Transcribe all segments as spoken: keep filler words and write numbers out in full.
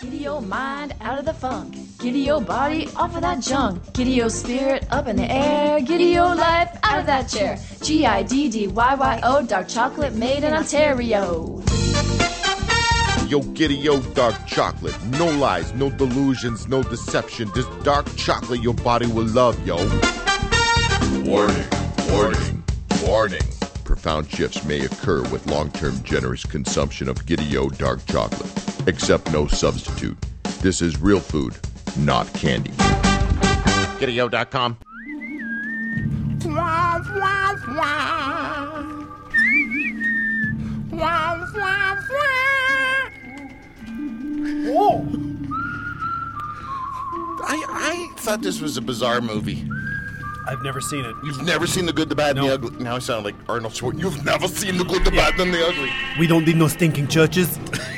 Get your mind out of the funk. Get your body off of that junk. Get your spirit up in the air. Get your life out of that chair. G I D D Y Y O, dark chocolate made in Ontario. Yo, Giddy-O dark chocolate. No lies, no delusions, no deception. This dark chocolate your body will love, yo. Warning, warning, warning. Profound shifts may occur with long-term generous consumption of Giddy-O dark chocolate. Except no substitute. This is real food, not candy. Giddy O dot com. Wah, wah, wah. Wah, wah, wah. Oh. I, I thought this was a bizarre movie. I've never seen it. You've never seen The Good, the Bad, and the Ugly. Now I sound like Arnold Schwarzenegger. You've never seen The Good, the yeah. Bad, and the Ugly. We don't need no stinking churches.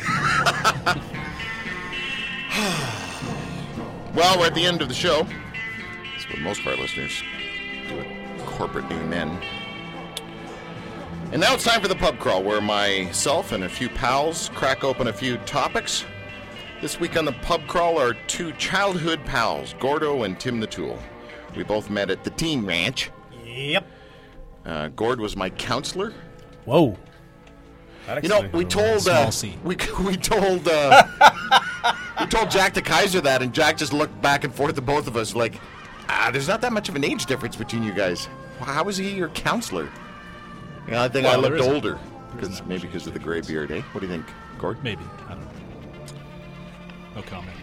Well, we're at the end of the show. That's what most of our listeners do a corporate amen. And now it's time for the pub crawl, where myself and a few pals crack open a few topics. This week on the pub crawl are two childhood pals, Gordo and Tim the Tool. We both met at the Teen Ranch. Yep. Uh, Gord was my counselor. Whoa. You know, we told uh, we we told uh, we told Jack the Kaiser that, and Jack just looked back and forth at both of us like, ah, there's not that much of an age difference between you guys. How is he your counselor? You know, I think well, I looked older because maybe because of the gray beard. Eh? What do you think, Gord? Maybe. I don't know. No comment.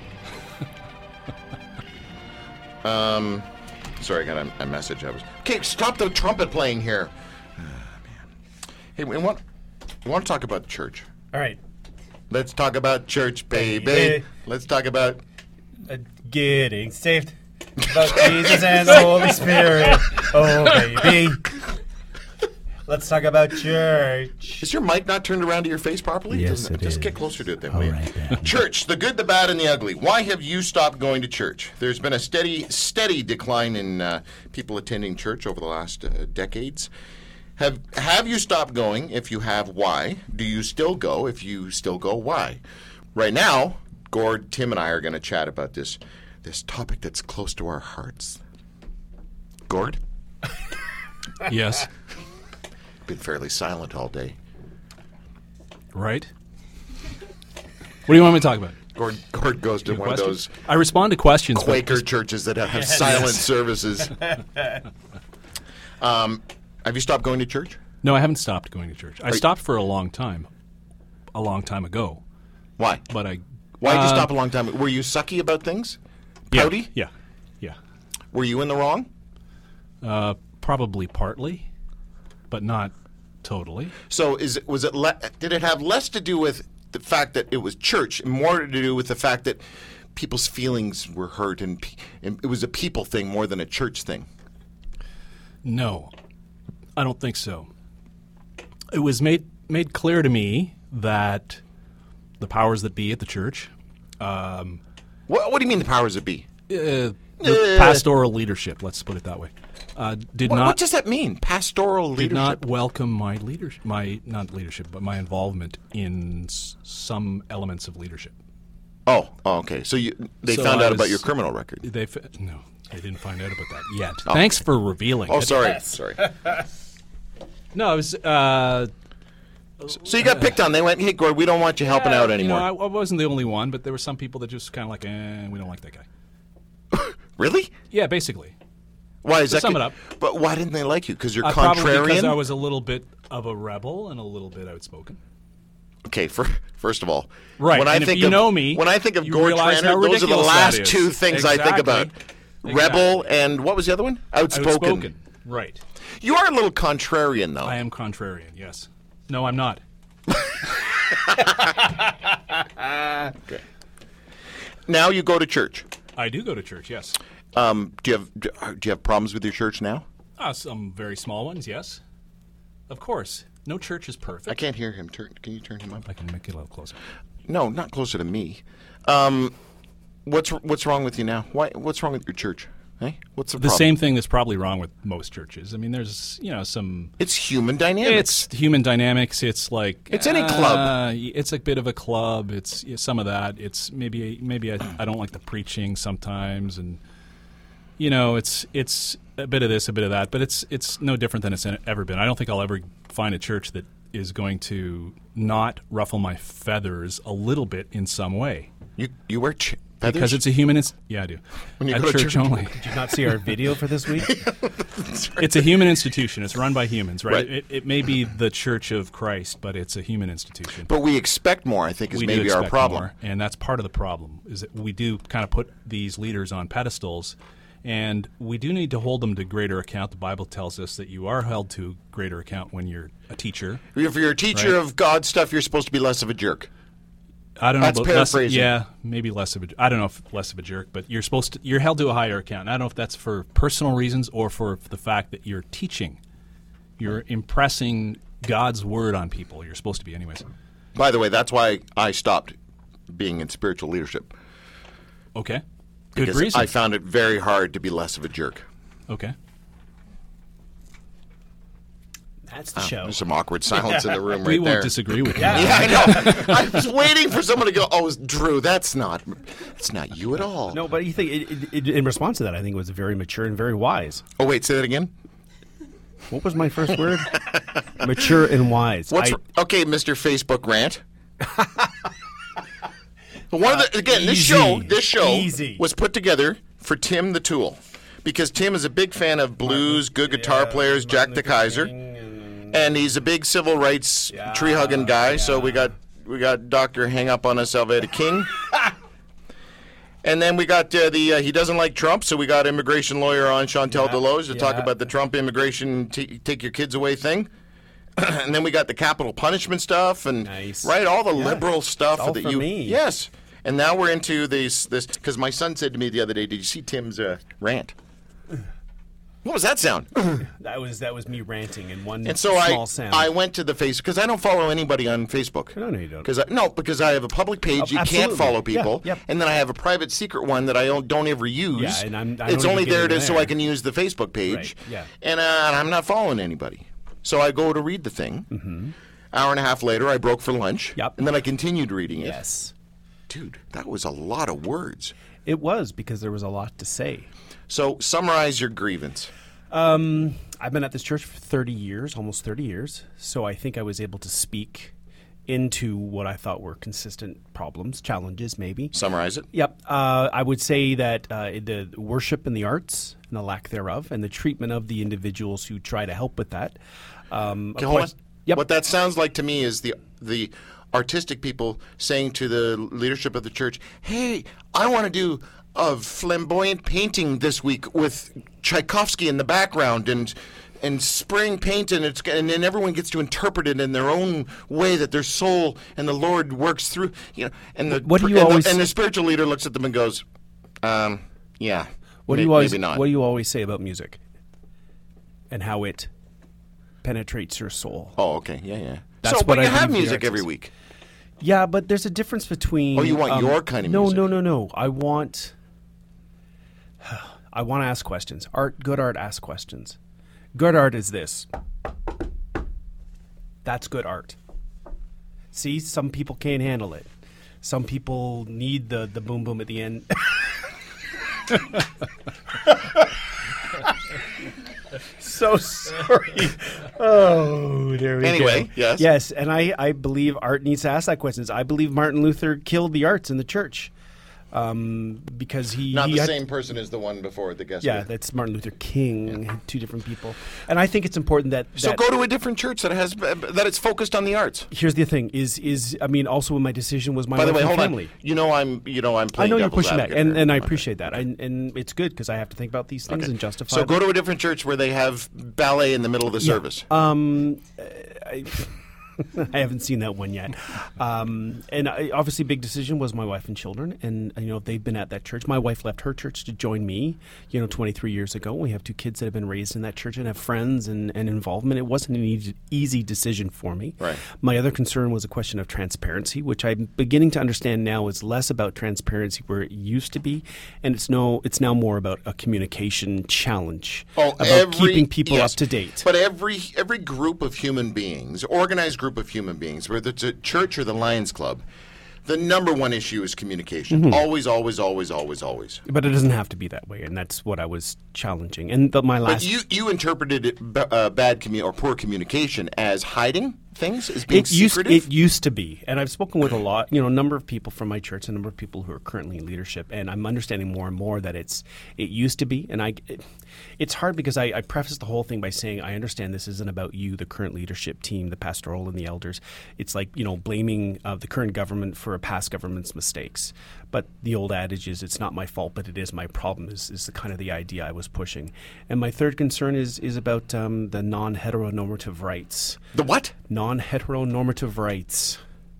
um, sorry, I got a, a message. I was okay. Stop the trumpet playing here. Oh, man. Hey, we want. We want to talk about church. All right. Let's talk about church, baby. baby. Let's talk about... Uh, getting saved. About Jesus and the Holy Spirit. Oh, baby. Let's talk about church. Is your mic not turned around to your face properly? Yes, Doesn't, it Just is. get closer to it then, All will you? right, then. Church, the good, the bad, and the ugly. Why have you stopped going to church? There's been a steady, steady decline in uh, people attending church over the last uh, decades. Have have you stopped going? If you have, why? Do you still go? If you still go, why? Right now, Gord, Tim, and I are going to chat about this this topic that's close to our hearts. Gord? Yes. Been fairly silent all day. Right. What do you want me to talk about? Gord, Gord goes to Your one questions? of those I respond to questions. but Quaker just- churches that have Yes. silent Yes. services. um, have you stopped going to church? No, I haven't stopped going to church. I Are you- stopped for a long time, a long time ago. Why? But I. Why did you uh, stop a long time? Were you sucky about things? Yeah, Pouty? Yeah, yeah. Were you in the wrong? Uh, probably partly, but not totally. So is it, was it le- did it have less to do with the fact that it was church and more to do with the fact that people's feelings were hurt and, pe- and it was a people thing more than a church thing? No, I don't think so. It was made made clear to me that the powers that be at the church, um, What, what do you mean the powers that be? uh, the pastoral leadership, let's put it that way, uh, did What, not what does that mean? Pastoral did leadership? not welcome my leadership, my not leadership, but my involvement in s- some elements of leadership. Oh, oh, okay. So you they So found I out about was- your criminal record. They f- no, they didn't find out about that yet. Thanks for revealing. Oh, it. sorry, sorry. No, it was. Uh, So you got picked on. They went, "Hey, Gord, we don't want you helping Yeah, out anymore." You know, I, I wasn't the only one, but there were some people that just kind of like, eh, we don't like that guy. Really? Yeah, basically. Why is To that? sum good? it up. But why didn't they like you? Because you're Uh, probably contrarian. because I was a little bit of a rebel and a little bit outspoken. Okay, for, first of all, Right, When I and if think you of, know me, when I think of you Gord realize Tranter, how those are the ridiculous that last is. two things I think about: Exactly. rebel and what was the other one? Outspoken. Outspoken. Right. You are a little contrarian, though. I am contrarian, yes. No, I'm not. Okay. Now you go to church. I do go to church, yes. Um, do you have do you have problems with your church now? Uh, some very small ones, yes. Of course. No church is perfect. I can't hear him. Turn. Can you turn him up? I can make it a little closer. No, not closer to me. Um, what's what's wrong with you now? Why? What's wrong with your church? Hey, what's the, The problem? same thing that's probably wrong with most churches. I mean, there's, you know, some... It's human dynamics. It's human dynamics. It's like... It's any club. uh, It's a bit of a club. It's yeah, some of that. It's maybe maybe I, I don't like the preaching sometimes, and, you know, it's it's a bit of this, a bit of that, but it's it's no different than it's ever been. I don't think I'll ever find a church that is going to not ruffle my feathers a little bit in some way. You you wear ch- feathers? Because it's a human... Inst- yeah, I do. When you At go to church church- only. Did you not see our video for this week? It's a human institution. It's run by humans, right? Right. It, it may be the Church of Christ, but it's a human institution. But we expect more, I think, is we do maybe our expect problem. more, and that's part of the problem, is that we do kind of put these leaders on pedestals, and we do need to hold them to greater account. The Bible tells us that you are held to greater account when you're a teacher. If you're a teacher Right. of God stuff, you're supposed to be less of a jerk. I don't know. That's about less, paraphrasing. yeah, maybe less of a. I don't know if less of a jerk, but you're supposed to. You're held to a higher account. And I don't know if that's for personal reasons or for the fact that you're teaching. You're impressing God's word on people. You're supposed to be, anyways. By the way, that's why I stopped being in spiritual leadership. Okay. Good Because reason. I found it very hard to be less of a jerk. okay. That's the show. There's some awkward silence in the room right we won't there. disagree with you. Yeah, I know. I was waiting for someone to go, oh, Drew, that's not that's not you at all. No, but you think it, it, it, in response to that, I think it was very mature and very wise. Oh, wait, say that again? What was my first word? Mature and wise. What's I- Okay, Mister Facebook Rant. One of the, again, this easy. show this show Easy. was put together for Tim the Tool. Because Tim is a big fan of blues, good guitar players, Jack the Kaiser. And he's a big civil rights tree hugging guy, so we got we got Doctor Hang Up on Us Alveda King, and then we got uh, the uh, he doesn't like Trump, so we got immigration lawyer on Chantel Deloge to talk yeah. about the Trump immigration t- take your kids away thing, and then we got the capital punishment stuff and Nice. right all the Yeah. liberal stuff It's all that for you me. yes, and now we're into this this because my son said to me the other day, did you see Tim's uh, rant? What was that sound? that was that was me ranting in one And so small I sound. I went to the face because I don't follow anybody on Facebook. No, no, you don't. Because I, no, because I have a public page. Oh, you absolutely. can't follow Yeah, people. yep. And then I have a private secret one that I don't, don't ever use. Yeah, and I'm- I it's don't only even get there in to, so there. I can use the Facebook page. Right, yeah. And uh, I'm not following anybody. So I go to read the thing. Mm-hmm. Hour and a half later, I broke for lunch. Yep. And then I continued reading it. yes, Dude, that was a lot of words. it was because there was a lot to say. So summarize your grievance. Um, I've been at this church for thirty years, almost thirty years. So I think I was able to speak into what I thought were consistent problems, challenges, maybe. Summarize it. Yep. Uh, I would say that uh, the worship and the arts and the lack thereof, and the treatment of the individuals who try to help with that. Um, Okay, of hold on. course- Yep. What that sounds like to me is the the artistic people saying to the leadership of the church, "Hey, I want to do a flamboyant painting this week with Tchaikovsky in the background and and spraying paint, and it's and then everyone gets to interpret it in their own way that their soul and the Lord works through." You know, and the What do you and the- always- and the spiritual leader looks at them and goes, um, "Yeah, What do may- you always maybe not." What do you always say about music and how it penetrates your soul? Oh, okay, yeah, yeah. That's so, what but I you have believe the music arts every is. week. Yeah, but there's a difference between. Oh, you want um, your kind of no, music. No, no, no, no. I want. I want to ask questions. Art, good art, asks questions. Good art is this. That's good art. See, some people can't handle it. Some people need the the boom boom at the end. So sorry. Oh, there we Anyway, go. yes. Yes, and I, I believe art needs to ask that questions. I believe Martin Luther killed the arts in the church um, because he... Not he the had- same person as the one before the guest. Yeah, list. that's Martin Luther King, two different people. And I think it's important that... So that go to a different church that has that it's focused on the arts. Here's the thing, is, is I mean, also my decision was my By the wife way, and hold family. on. You know I'm you know I'm I playing know you're devil's pushing back, advocate and, here. and I Okay. appreciate that. I, and it's good because I have to think about these things Okay. and justify So them. go to a different church where they have ballet in the middle of the service. Um, I, I haven't seen that one yet. Um, and I, obviously, big decision was my wife and children. And, you know, they've been at that church. My wife left her church to join me, you know, twenty-three years ago. We have two kids that have been raised in that church and have friends and, and involvement. It wasn't an easy, easy decision for me. Right. My other concern was a question of transparency, which I'm beginning to understand now is less about transparency where it used to be. And it's no, it's now more about a communication challenge. Oh, about every, keeping people yes, up to date. But every every group of human beings, organized group of human beings, whether it's a church or the Lions Club, the number one issue is communication. Mm-hmm. Always, always, always, always, always. But it doesn't have to be that way, and that's what I was challenging. And the, my last, But you, you interpreted it, b- uh, bad commu- or poor communication as hiding things, as being it used secretive? it used to be, and I've spoken with a lot, you know, a number of people from my church, a number of people who are currently in leadership, and I'm understanding more and more that it's it used to be, and I, it, it's hard because I, I preface the whole thing by saying I understand this isn't about you, the current leadership team, the pastoral and the elders. It's like, you know, blaming uh, the current government for a past government's mistakes. But the old adage is it's not my fault, but it is my problem. Is is the kind of the idea I was pushing. And my third concern is is about um, the non-heteronormative rights. The what? Non-heteronormative rights.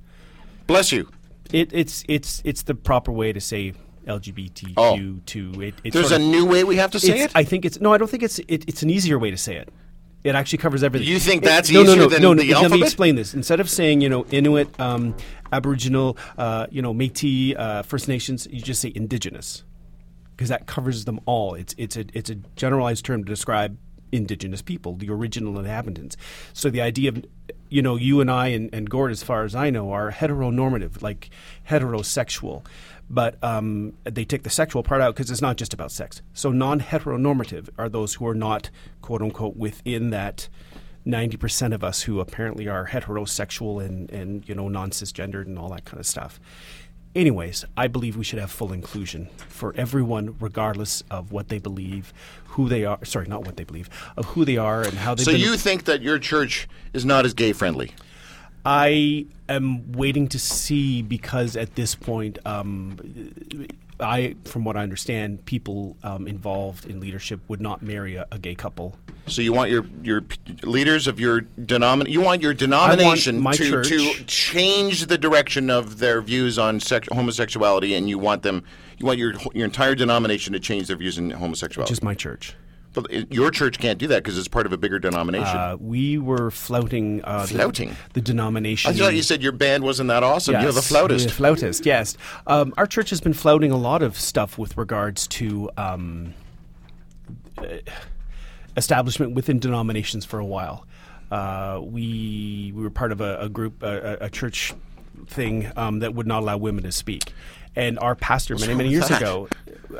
Bless you. It, it's it's it's the proper way to say L G B T Q Oh. two. It, it's There's sort a of- new way we have to say it's- it? I think it's no. I don't think it's it, it's an easier way to say it. It actually covers everything. You think It- that's no, no, easier no, than no, no, the Let me alphabet? explain this. Instead of saying, you know, Inuit, um, Aboriginal, uh, you know, Métis, uh, First Nations, you just say Indigenous, because that covers them all. It's it's a it's a generalized term to describe Indigenous people, the original inhabitants. So the idea of, you know, you and I and, and Gord, as far as I know, are heteronormative, like heterosexual. But um, they take the sexual part out because it's not just about sex. So non-heteronormative are those who are not, quote unquote, within that ninety percent of us who apparently are heterosexual and, and you know, non-cisgendered and all that kind of stuff. Anyways, I believe we should have full inclusion for everyone, regardless of what they believe, who they are. Sorry, not what they believe, of who they are and how they've So been. you think that your church is not as gay-friendly? I am waiting to see because at this point, um, I, from what I understand, people um, involved in leadership would not marry a, a gay couple. So you want your your p- leaders of your denomin you want your denomination my to, church- to change the direction of their views on sex, homosexuality, and you want them you want your your entire denomination to change their views on homosexuality. Just my church. But it- your church can't do that because it's part of a bigger denomination. Uh, we were flouting, uh, the- Flouting? the, denomination. I thought you said your band wasn't that awesome. You're the Yes, flautist. the flautist, yes. Um, our church has been flouting a lot of stuff with regards to um, uh, establishment within denominations for a while. Uh, we we were part of a, a group, a, a church thing um, that would not allow women to speak, and our pastor many wrong many with years that? ago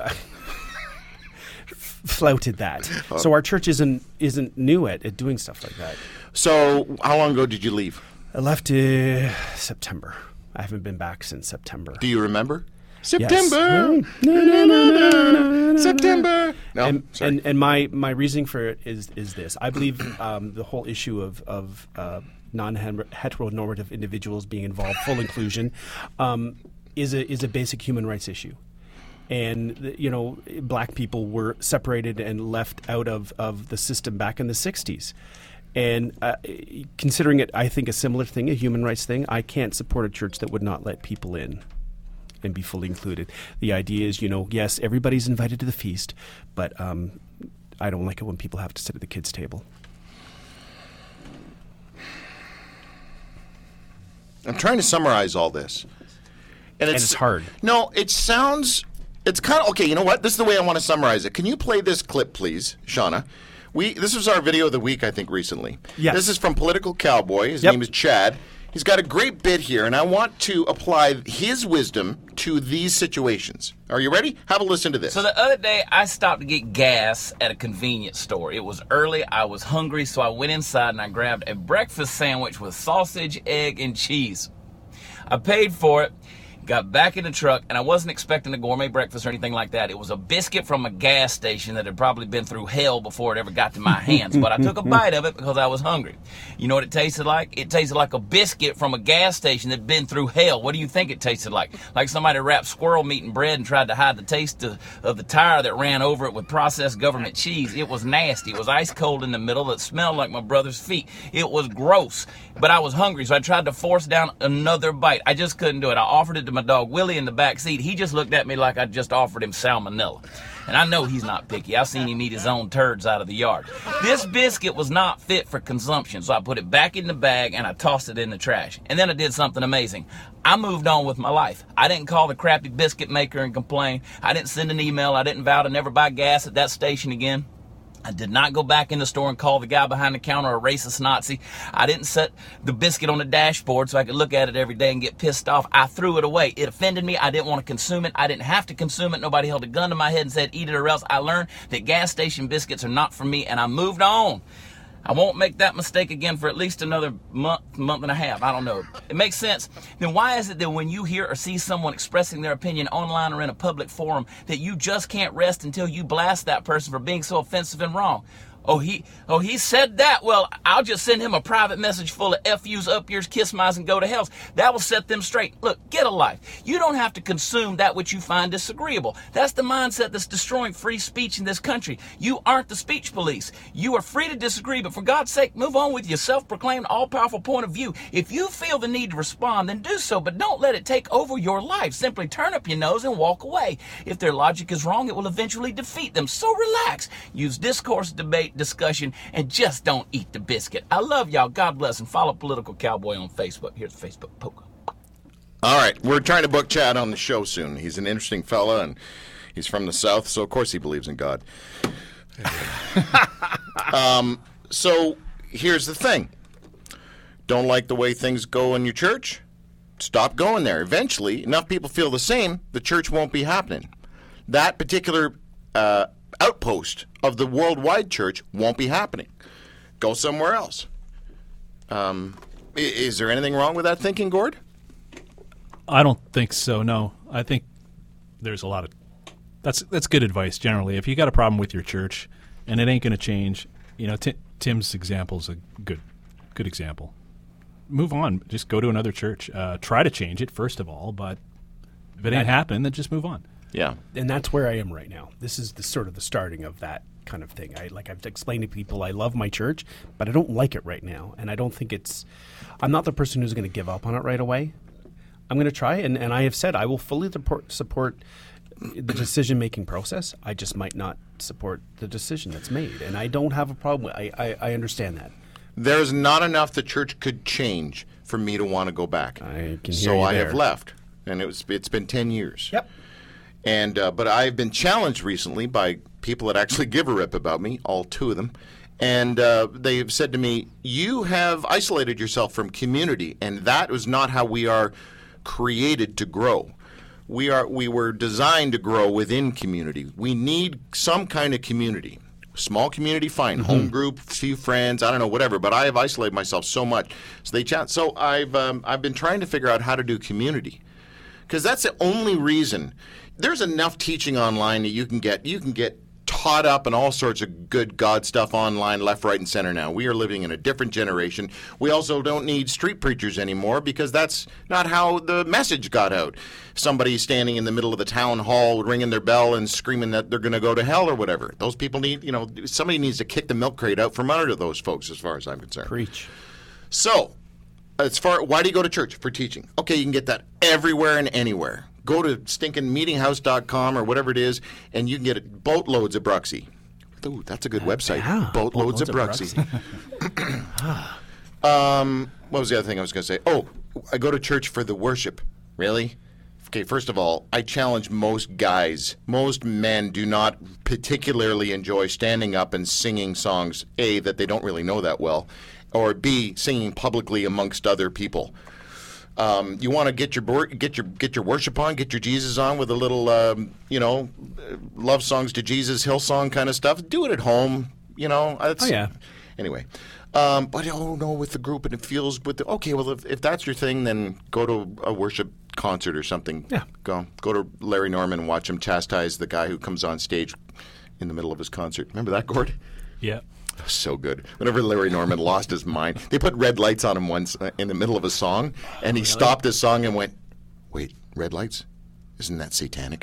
flouted that. Oh. So our church isn't isn't new at, at doing stuff like that. So how long ago did you leave? I left uh, September. I haven't been back since September. Do you remember? Yes. September. September. No, and, sorry. and and my, my reasoning for it is is this. I believe um, the whole issue of of uh, non-heteronormative individuals being involved, full inclusion, um, is a is a basic human rights issue. And the- you know, black people were separated and left out of, of the system back in the sixties. And uh, considering it, I think a similar thing, a human rights thing, I can't support a church that would not let people in and be fully included. The idea is, you know, yes, everybody's invited to the feast, but um, I don't like it when people have to sit at the kids' table. I'm trying to summarize all this. And it's, it's hard. No, it sounds. It's kind of okay. You know what? This is the way I want to summarize it. Can you play this clip, please, Shauna? We this was our video of the week, I think, recently. Yes. This is from Political Cowboy. His Yep. name is Chad. He's got a great bit here, and I want to apply his wisdom to these situations. Are you ready? Have a listen to this. So the other day, I stopped to get gas at a convenience store. It was early, I was hungry, so I went inside and I grabbed a breakfast sandwich with sausage, egg, and cheese. I paid for it, got back in the truck, and I wasn't expecting a gourmet breakfast or anything like that. It was a biscuit from a gas station that had probably been through hell before it ever got to my hands. But I took a bite of it because I was hungry. You know what it tasted like? It tasted like a biscuit from a gas station that had been through hell. What do you think it tasted like? Like somebody wrapped squirrel meat in bread and tried to hide the taste of, of the tire that ran over it with processed government cheese. It was nasty. It was ice cold in the middle. It smelled like my brother's feet. It was gross. But I was hungry, so I tried to force down another bite. I just couldn't do it. I offered it to my dog Willie in the back seat. He just looked at me like I just offered him salmonella. And I know he's not picky. I've seen him eat his own turds out of the yard. This biscuit was not fit for consumption, so I put it back in the bag and I tossed it in the trash. And then I did something amazing. I moved on with my life. I didn't call the crappy biscuit maker and complain. I didn't send an email. I didn't vow to never buy gas at that station again. I did not go back in the store and call the guy behind the counter a racist Nazi. I didn't set the biscuit on the dashboard so I could look at it every day and get pissed off. I threw it away. It offended me. I didn't want to consume it. I didn't have to consume it. Nobody held a gun to my head and said, eat it or else. I learned that gas station biscuits are not for me, and I moved on. I won't make that mistake again for at least another month, month and a half. I don't know. It makes sense. Then why is it that when you hear or see someone expressing their opinion online or in a public forum that you just can't rest until you blast that person for being so offensive and wrong? Oh, he oh he said that. Well, I'll just send him a private message full of F U's, up yours, kiss my's, and go to hells. That will set them straight. Look, get a life. You don't have to consume that which you find disagreeable. That's the mindset that's destroying free speech in this country. You aren't the speech police. You are free to disagree, but for God's sake, move on with your self-proclaimed all-powerful point of view. If you feel the need to respond, then do so, but don't let it take over your life. Simply turn up your nose and walk away. If their logic is wrong, it will eventually defeat them. So relax. Use discourse, debate, discussion, and just don't eat the biscuit. I love y'all. God bless, and follow Political Cowboy on Facebook. Here's the Facebook poke. All right, we're trying to book Chad on the show soon. He's an interesting fella, and he's from the South, so of course he believes in God. um, so here's the thing. Don't like the way things go in your church? Stop going there. Eventually, enough people feel the same, the church won't be happening. That particular uh, outpost of the worldwide church won't be happening. Go somewhere else. Um, is there anything wrong with that thinking, Gord? I don't think so, no. I think there's a lot of that's that's good advice generally. If you got a problem with your church and it ain't going to change, you know, T- Tim's example is a good good example. Move on. Just go to another church. Uh, try to change it first of all, but if it ain't happening, then just move on. Yeah, and that's where I am right now. This is the sort of the starting of that kind of thing. I like I've explained to people I love my church, but I don't like it right now, and I don't think it's. I'm not the person who's going to give up on it right away. I'm going to try, and, and I have said I will fully support, support the decision-making process. I just might not support the decision that's made, and I don't have a problem. I, I, I understand that. There's not enough the church could change for me to want to go back. I can hear so you I there. have left, and it was it's been ten years. Yep. And uh, but I've been challenged recently by people that actually give a rip about me, all two of them, and uh, they've said to me, "You have isolated yourself from community, and that was not how we are created to grow. We are we were designed to grow within community. We need some kind of community." Small community, fine. Mm-hmm. Home group, few friends, I don't know, whatever. But I have isolated myself so much. So they chat. So I've um, I've been trying to figure out how to do community, because that's the only reason. There's enough teaching online that you can get. You can get taught up in all sorts of good God stuff online, left, right, and center now. We are living in a different generation. We also don't need street preachers anymore, because that's not how the message got out. Somebody standing in the middle of the town hall ringing their bell and screaming that they're going to go to hell or whatever. Those people need, you know, somebody needs to kick the milk crate out from under those folks, as far as I'm concerned. Preach. So, as far, why do you go to church? For teaching. Okay, you can get that everywhere and anywhere. Go to stinking meeting house dot com or whatever it is, and you can get boatloads of Bruxy. Ooh, that's a good website. Yeah, boatloads, boatloads of Bruxy. um, what was the other thing I was going to say? Oh, I go to church for the worship. Really? Okay, first of all, I challenge most guys. Most men do not particularly enjoy standing up and singing songs, A, that they don't really know that well, or B, singing publicly amongst other people. Um, you want to get your get your get your worship on, get your Jesus on with a little, um, you know, love songs to Jesus, Hillsong kind of stuff. Do it at home, you know. That's, oh yeah. Anyway, um, but oh no, with the group and it feels with the okay. Well, if, if that's your thing, then go to a worship concert or something. Yeah. Go go to Larry Norman and watch him chastise the guy who comes on stage in the middle of his concert. Remember that, Gord? Yeah. So good. Whenever Larry Norman lost his mind, they put red lights on him once uh, in the middle of a song, and he stopped his song and went, "Wait, red lights? Isn't that satanic?"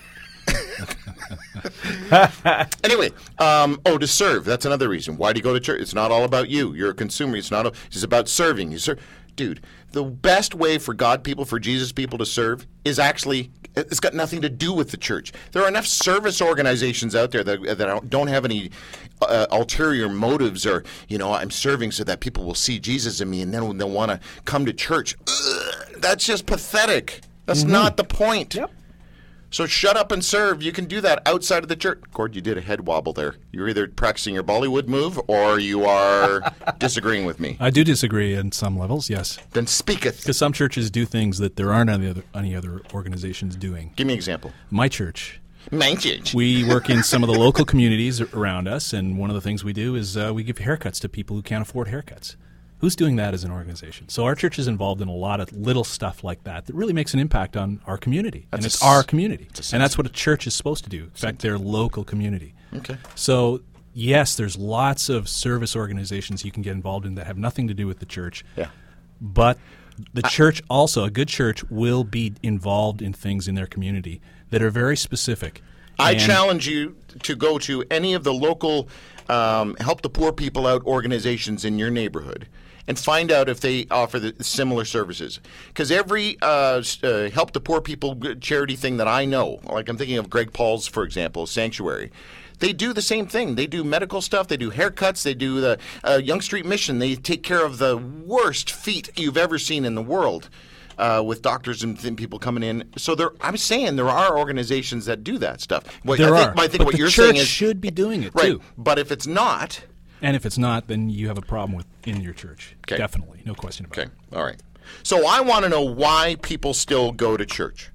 Anyway, um, oh, to serve. That's another reason. Why do you go to church? It's not all about you. You're a consumer. It's not. A, it's about serving. You serve. Dude, the best way for God people, for Jesus people to serve is actually, it's got nothing to do with the church. There are enough service organizations out there that, that don't have any uh, ulterior motives or, you know, I'm serving so that people will see Jesus in me and then they'll want to come to church. Ugh, that's just pathetic. That's mm-hmm. not the point. Yep. So shut up and serve. You can do that outside of the church. Gord, you did a head wobble there. You're either practicing your Bollywood move or you are disagreeing with me. I do disagree in some levels, yes. Then speaketh. Because some churches do things that there aren't any other, any other organizations doing. Give me an example. My church. My church. We work in some of the local communities around us, and one of the things we do is uh, we give haircuts to people who can't afford haircuts. Who's doing that as an organization? So our church is involved in a lot of little stuff like that that really makes an impact on our community. That's and it's a, our community. And and that's what a church is supposed to do, affect their local community. Okay. So, yes, there's lots of service organizations you can get involved in that have nothing to do with the church. Yeah. But the I, church also, a good church, will be involved in things in their community that are very specific. I and challenge you to go to any of the local um, help the poor people out organizations in your neighborhood and find out if they offer the similar services. Because every uh, uh, help the poor people charity thing that I know, like I'm thinking of Greg Paul's, for example, Sanctuary, they do the same thing. They do medical stuff. They do haircuts. They do the uh, Young Street Mission. They take care of the worst feet you've ever seen in the world. Uh, with doctors and th- people coming in, so there. I'm saying there are organizations that do that stuff. What, there I think, are. I think but what the you're church saying is should be doing it right. too. But if it's not, and if it's not, then you have a problem with in your church. Okay. Definitely, no question about okay, it. all right. So I want to know why people still go to church.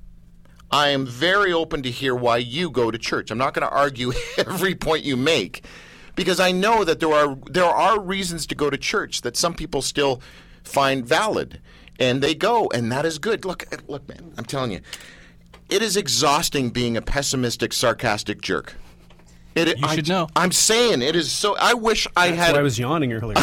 I am very open to hear why you go to church. I'm not going to argue every point you make, because I know that there are there are reasons to go to church that some people still find valid. And they go, and that is good. Look, look, man, I'm telling you, it is exhausting being a pessimistic, sarcastic jerk. It, you I, should know. I'm saying it is so. I wish I That's had. why I was yawning earlier.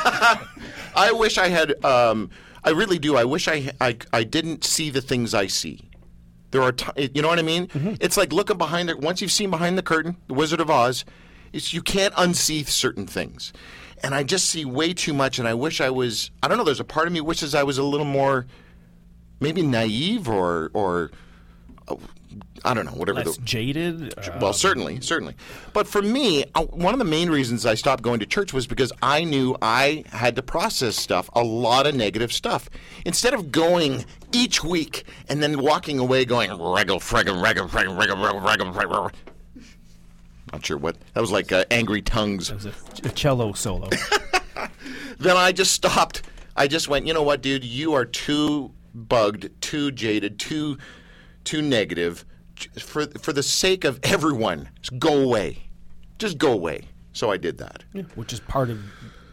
I wish I had. Um, I really do. I wish I, I. I didn't see the things I see. There are. T- you know what I mean? Mm-hmm. It's like looking behind the. Once you've seen behind the curtain, The Wizard of Oz, it's, you can't unsee certain things. And I just see way too much, and I wish I was, I don't know, there's a part of me wishes I was a little more maybe naive or, or oh, I don't know, whatever. Less the, jaded? Well, Uh, certainly, certainly. But for me, uh, one of the main reasons I stopped going to church was because I knew I had to process stuff, a lot of negative stuff. Instead of going each week and then walking away going, reggle, freggle, reggle, freggle, reggle, reggle, reggle, reggle. Not sure what. That was like uh, Angry Tongues. That was a, a cello solo. Then I just stopped. I just went, you know what, dude? You are too bugged, too jaded, too too negative. For for the sake of everyone, just go away. Just go away. So I did that. Yeah, which is part of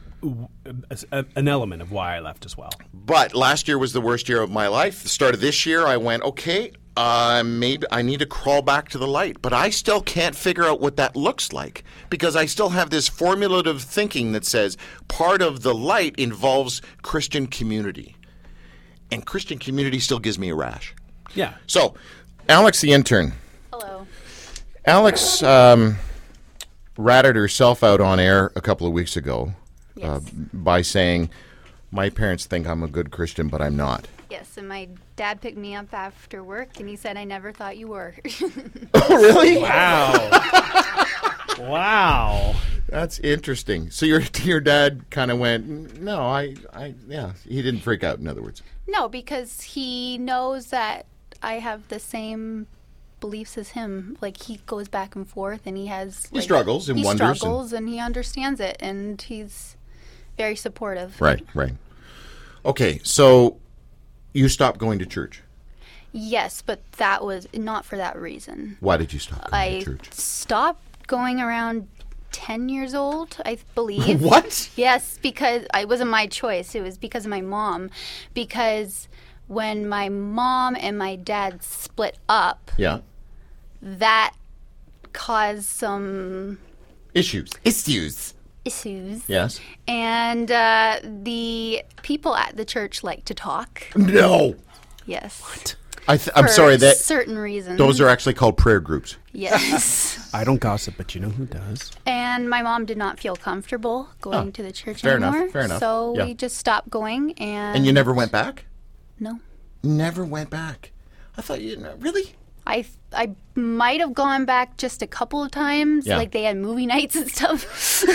a, an element of why I left as well. But last year was the worst year of my life. The start of this year, I went, okay, uh, maybe I need to crawl back to the light. But I still can't figure out what that looks like because I still have this formulative thinking that says part of the light involves Christian community. And Christian community still gives me a rash. Yeah. So, Alex the intern. Hello. Alex um, ratted herself out on air a couple of weeks ago. Yes. Uh, by saying, my parents think I'm a good Christian, but I'm not. Yes, and my dad picked me up after work, and he said, I never thought you were. Oh, really? Wow. Wow. That's interesting. So your your dad kind of went, no, I, I, yeah. He didn't freak out, in other words. No, because he knows that I have the same beliefs as him. Like, he goes back and forth, and he has... He like, struggles and he wonders. He struggles, and... and he understands it, and he's very supportive. Right, right. Okay, so you stopped going to church. Yes, but that was not for that reason. Why did you stop going I to church? stopped going around ten years old, I believe. What? Yes, because it wasn't my choice. It was because of my mom. Because when my mom and my dad split up, Yeah. that caused some Issues. Issues. issues. Yes. And uh, the people at the church like to talk. No. Yes. What? I th- I'm For sorry. That certain reasons. those are actually called prayer groups. Yes. I don't gossip, but you know who does. And my mom did not feel comfortable going Oh, to the church fair enough, anymore. fair enough. So Yeah. we just stopped going. And And you never went back? No. Never went back. I thought you really. I I might have gone back just a couple of times, Yeah. like they had movie nights and stuff.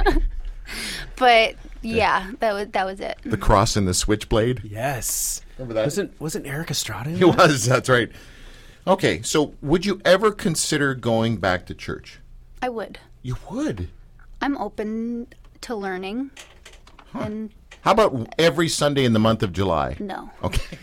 But yeah, that was that was it. The cross and the switchblade. Yes. Remember that? Wasn't wasn't Eric Estrada? in It that? was. That's right. Okay, so would you ever consider going back to church? I would. You would. I'm open to learning. And How about every Sunday in the month of July? no. Okay.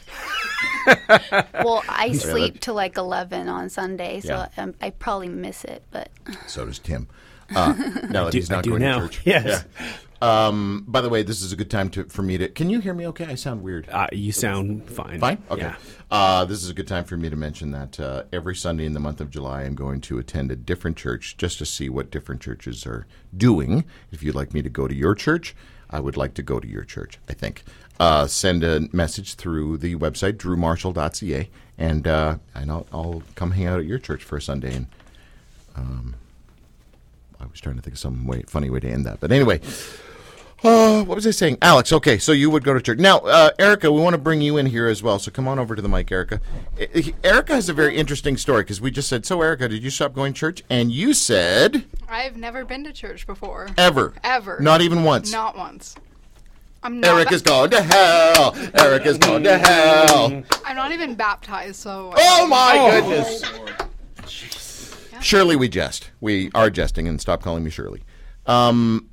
Well, I sleep till like eleven on Sunday, so Yeah. um, I probably miss it. But So does Tim. Uh, now that do- he's I not do going now. to church. Yes. Yeah. Um, by the way, this is a good time to for me to. Can you hear me? Okay, I sound weird. Uh, you sound fine. Fine? Okay. Yeah. Uh, this is a good time for me to mention that uh, every Sunday in the month of July, I'm going to attend a different church just to see what different churches are doing. If you'd like me to go to your church, I would like to go to your church, I think. Uh, send a message through the website, drew marshall dot c a, and, uh, and I'll, I'll come hang out at your church for a Sunday. And um, I was trying to think of some way, funny way to end that. But anyway. Uh, what was I saying? Alex, okay, so you would go to church. Now, uh, Erica, we want to bring you in here as well, so come on over to the mic, Erica. I- Erica has a very interesting story, because we just said, so, Erica, did you stop going to church? And you said... I've never been to church before. Ever. Ever. Not even once. Not once. I'm not. Erica's ba- going to hell. Erica's going to hell. I'm not even baptized, so. Oh, my goodness. Shirley, we jest. We are jesting, and stop calling me Shirley. Um...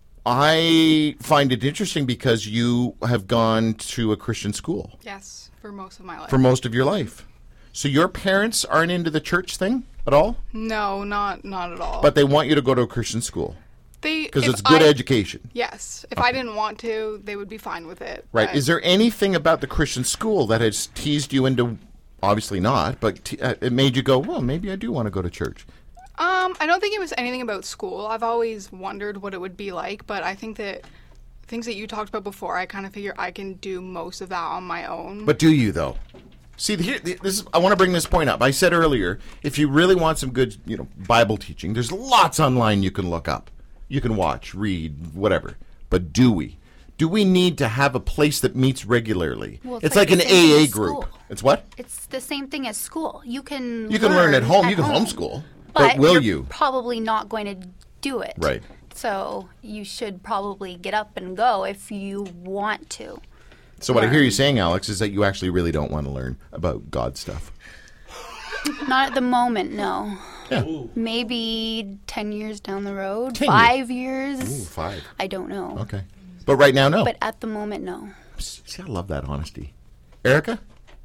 I find it interesting because you have gone to a Christian school Yes, for most of my life. for most of your life. So your parents aren't into the church thing at all, no, not not at all. but they want you to go to a Christian school they because if it's good I- education, Yes, if I didn't want to, they would be fine with it. right? but- Is there anything about the Christian school that has teased you into, obviously not, but te- uh, it made you go, well, maybe I do want to go to church? Um, I don't think it was anything about school. I've always wondered what it would be like, but I think that things that you talked about before, I kind of figure I can do most of that on my own. But do you though? See, here, this is, I want to bring this point up. I said earlier, if you really want some good, you know, Bible teaching, there's lots online you can look up, you can watch, read, whatever. But do we? Do we need to have a place that meets regularly? Well, it's, like, the an same thing A A as group. school. It's what? it's the same thing as school. You can You can learn at home. You can homeschool. But, But will you're you? probably not going to do it. Right. So you should probably get up and go if you want to. So what I hear you saying, Alex, is that you actually really don't want to learn about God stuff. Not at the moment, no. Yeah. Maybe ten years down the road, ten five years. Ooh, five. I don't know. Okay. But right now, no. But at the moment, no. See, I love that honesty. Erica?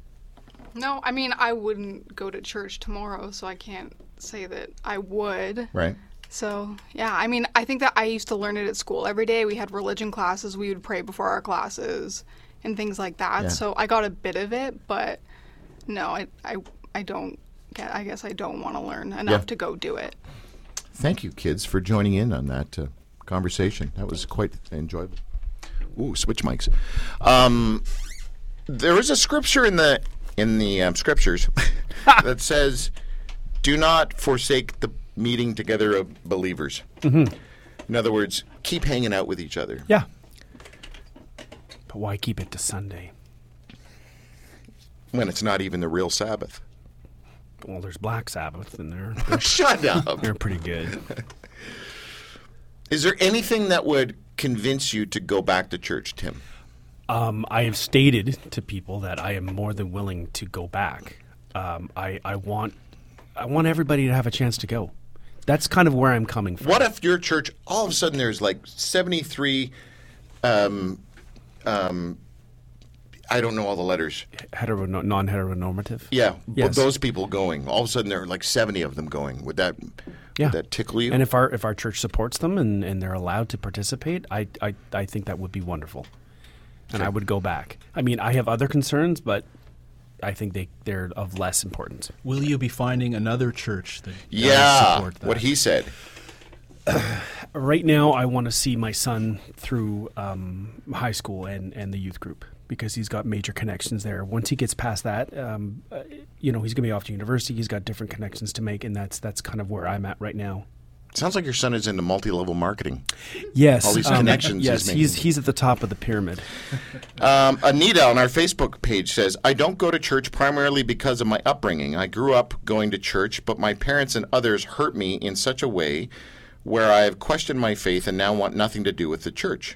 No, I mean, I wouldn't go to church tomorrow, so I can't say that I would. Right. So, yeah, I mean, I think that I used to learn it at school. Every day we had religion classes, we would pray before our classes and things like that. Yeah. So I got a bit of it, but no, I, I, I don't get, I guess I don't want to learn enough Yeah. to go do it. Thank you, kids, for joining in on that uh, conversation. That was quite enjoyable. Ooh, switch mics. Um, there is a scripture in the in the um, scriptures that says, "Do not forsake the meeting together of believers." Mm-hmm. In other words, keep hanging out with each other. Yeah. But why keep it to Sunday? When it's not even the real Sabbath. Well, there's Black Sabbath in there. They're, Shut up. they're pretty good. Is there anything that would convince you to go back to church, Tim? Um, I have stated to people that I am more than willing to go back. Um, I, I want I want everybody to have a chance to go. That's kind of where I'm coming from. What if your church, all of a sudden there's like seventy-three, um, um, I don't know all the letters. Hetero, non-heteronormative? Yeah, Yes. those people going. All of a sudden there are like seventy of them going. Would that, Yeah. would that tickle you? And if our if our church supports them and, and they're allowed to participate, I, I I think that would be wonderful. and I would go back. I mean, I have other concerns, but I think they, they're of less importance. Will you be finding another church that does Yeah, support that? what he said. Right now, I want to see my son through um, high school and, and the youth group because he's got major connections there. Once he gets past that, um, uh, you know, he's going to be off to university. He's got different connections to make, and that's that's kind of where I'm at right now. Sounds like your son is into multi-level marketing. Yes, All these um, connections Yes, he's making. he's he's at the top of the pyramid. Um, Anita on our Facebook page says, I don't go to church primarily because of my upbringing. I grew up going to church, but my parents and others hurt me in such a way where I have questioned my faith and now want nothing to do with the church.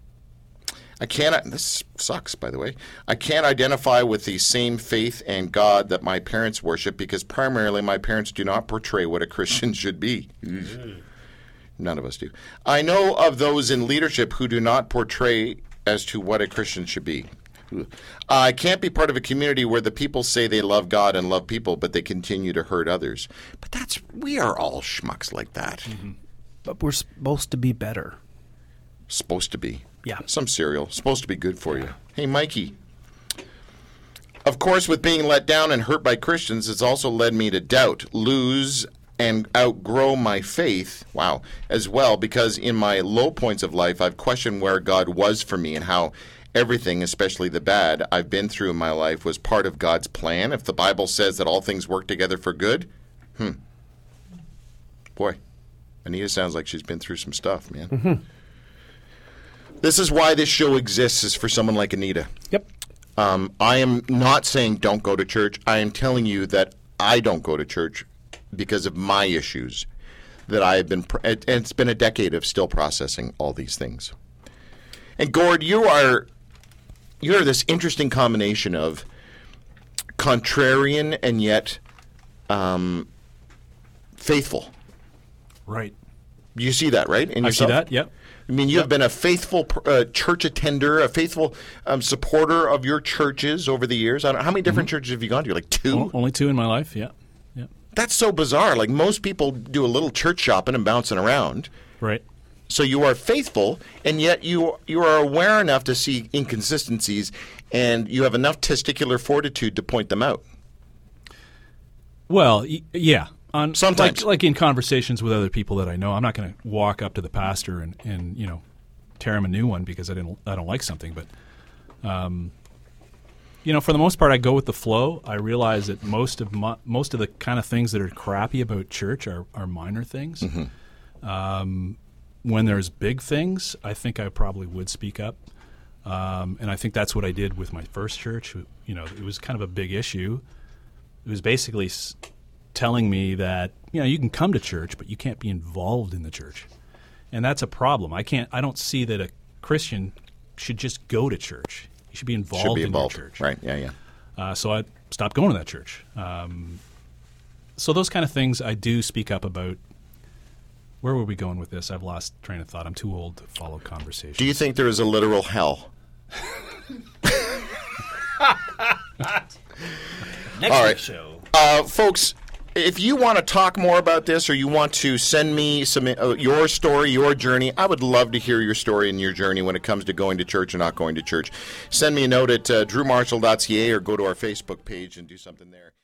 I can't, this sucks, by the way, I can't identify with the same faith and God that my parents worship because primarily my parents do not portray what a Christian should be. None of us do. I know of those in leadership who do not portray as to what a Christian should be. I can't be part of a community where the people say they love God and love people, but they continue to hurt others. But that's, we are all schmucks like that. Mm-hmm. But we're supposed to be better. Supposed to be. Yeah. Some cereal. Supposed to be good for you. Hey, Mikey. Of course, with being let down and hurt by Christians, it's also led me to doubt, lose, and outgrow my faith, wow, as well, because in my low points of life, I've questioned where God was for me and how everything, especially the bad, I've been through in my life was part of God's plan. If the Bible says that all things work together for good, hmm. Boy, Anita sounds like she's been through some stuff, man. Mm-hmm. This is why this show exists, is for someone like Anita. Yep. Um, I am not saying don't go to church. I am telling you that I don't go to church because of my issues. That I have been, pr- and it's been a decade of still processing all these things. And Gord, you are, you're this interesting combination of contrarian and yet um, faithful. Right. You see that, right? In I yourself? see that, yep. I mean, you have been a faithful uh, church attender, a faithful um, supporter of your churches over the years. I don't, how many different mm-hmm. churches have you gone to? Like two? O- only two in my life, yeah. yeah. That's so bizarre. Like most people do a little church shopping and bouncing around. Right. So you are faithful, and yet you you are aware enough to see inconsistencies, and you have enough testicular fortitude to point them out. Well, y- yeah. On, Sometimes. Like, like in conversations with other people that I know, I'm not going to walk up to the pastor and, and, you know, tear him a new one because I didn't I don't like something. But, um, you know, for the most part, I go with the flow. I realize that most of my, most of the kind of things that are crappy about church are, are minor things. Mm-hmm. Um, when there's big things, I think I probably would speak up. Um, and I think that's what I did with my first church. You know, it was kind of a big issue. It was basically s- telling me that, you know, you can come to church, but you can't be involved in the church. And that's a problem. I can't, I don't see that a Christian should just go to church. You should be involved, should be involved. in your church. Right, yeah, yeah. Uh, so I stopped going to that church. Um, so those kind of things I do speak up about. Where were we going with this? I've lost train of thought. I'm too old to follow conversation. Do you think there is a literal hell? Next All right. week's show. Uh, folks, if you want to talk more about this or you want to send me some uh, your story, your journey, I would love to hear your story and your journey when it comes to going to church or not going to church. Send me a note at uh, drew marshall dot c a or go to our Facebook page and do something there.